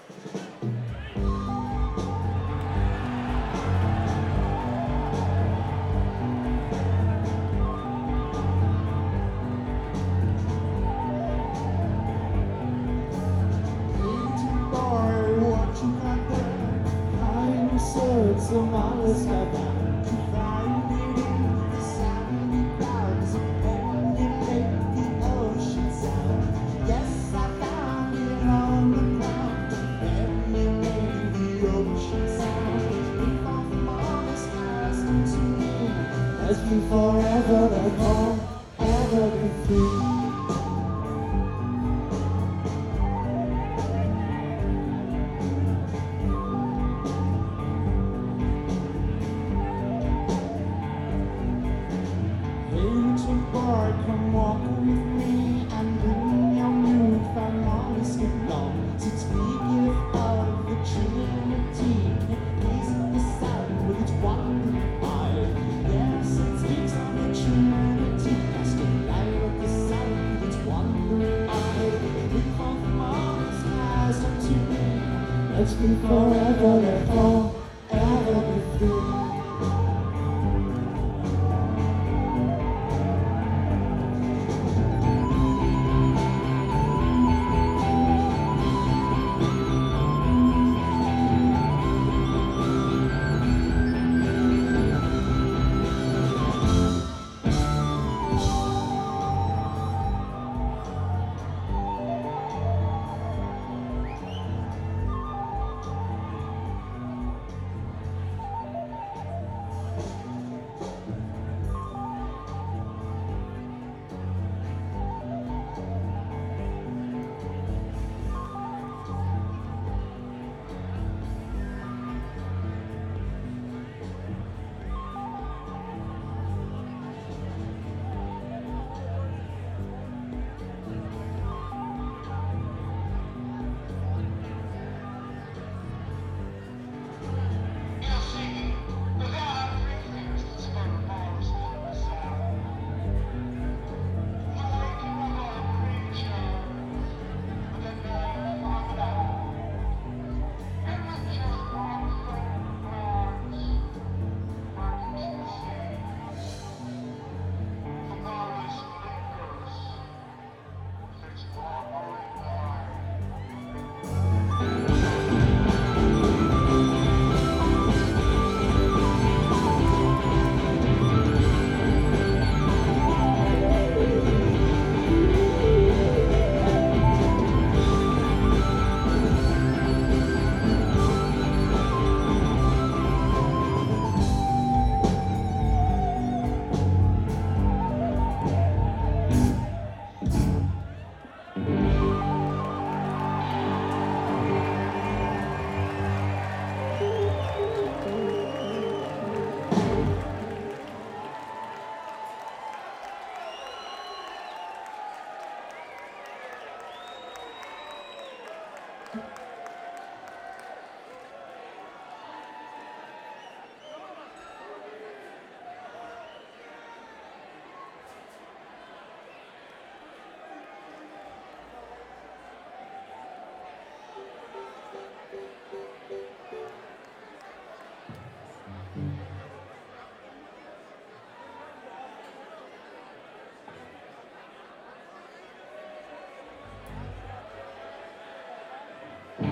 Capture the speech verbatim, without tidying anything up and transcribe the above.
Some others got down to find it in the sandy clouds and you make the ocean sound. Yes, I found it on the ground and you made the ocean sound. We fall from all the skies to me. Let's be forever and forever be free. Boy, come walk with me and bring your newfound honesty along. Since we give of the Trinity, it plays the sound with its wandering eye. Yes, it speaks of the Trinity, casting light of the sound with its wandering eye. We fall from all the skies unto me. Let's be forever and forever be free. Thank you.